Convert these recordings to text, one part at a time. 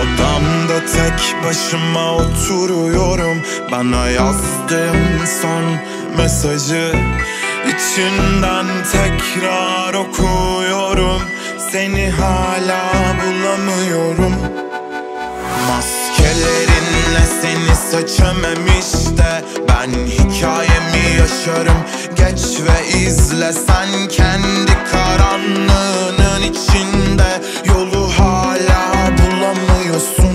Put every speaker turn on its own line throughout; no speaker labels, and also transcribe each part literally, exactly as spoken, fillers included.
Odamda tek başıma oturuyorum. Bana yazdığın son mesajı içinden tekrar okuyorum. Seni hala bulamıyorum. Maskelerinle seni seçemem işte. Ben hikayemi yaşarım. Geç ve izle sen kendi karanlığının içinde. Yolu hala bulamıyorsun.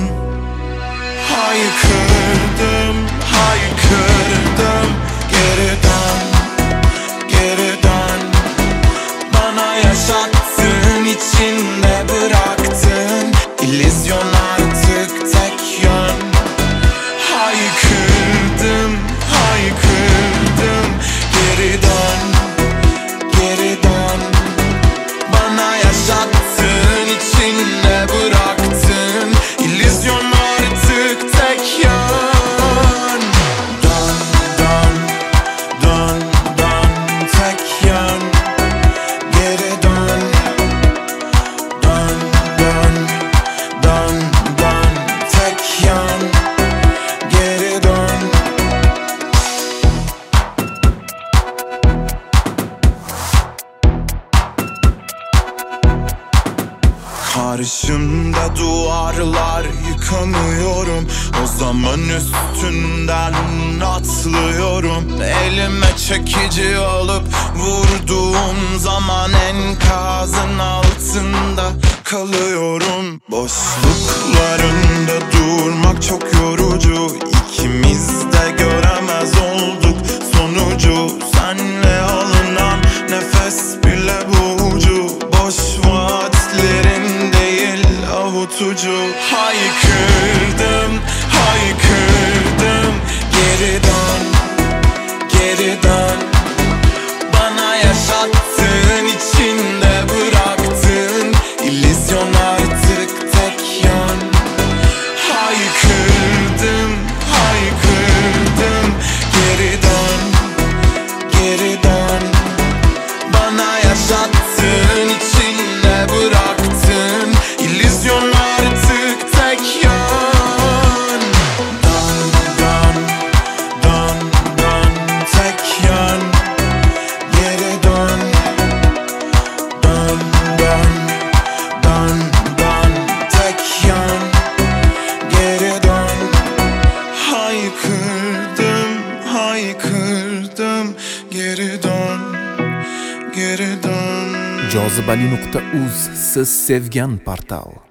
Haykırdım, haykırdım. Geri dön, geri dön. Bana yaşattığın, içinde bıraktığın illüzyon artık tek yön. Haykırdım, haykırdım. Geri dön, geri dön. Bana yaşattığın, içinde bıraktığın illüzyon artık tek yön. Dön, dön, dön, dön, tek yön. Geri dön, dön, dön, dön, dön, tek yön. Geri dön. Karşımda duvarlar yıkamıyorum. O zaman üstünden atlıyorum. Elime çekici alıp vurduğum zaman enkazın altında kalıyorum. Boşluklarında durmak çok yorucu. İkimiz de göremez olduk sonucu. Senle alınan nefes bile boğucu. Boş vaatlerin değil avutucu. Haykırdım, haykırdım. Geri dön, geri dön. Bana yaşattığın, içinde bıraktığın illüzyon artık tek yön. Haykırdım, haykırdım. Geri dön, geri dön. Bana yaşattığın, içinde bıraktığın illüzyon artık tek yön. Dön, dön, dön, dön, tek yön. Geri dön, dön, dön, dön, dön, tek yön. Geri dön. Haykırdım, haykırdım. Geri dön, geri dön.
jozibali nuqta uz siz sevgan portal.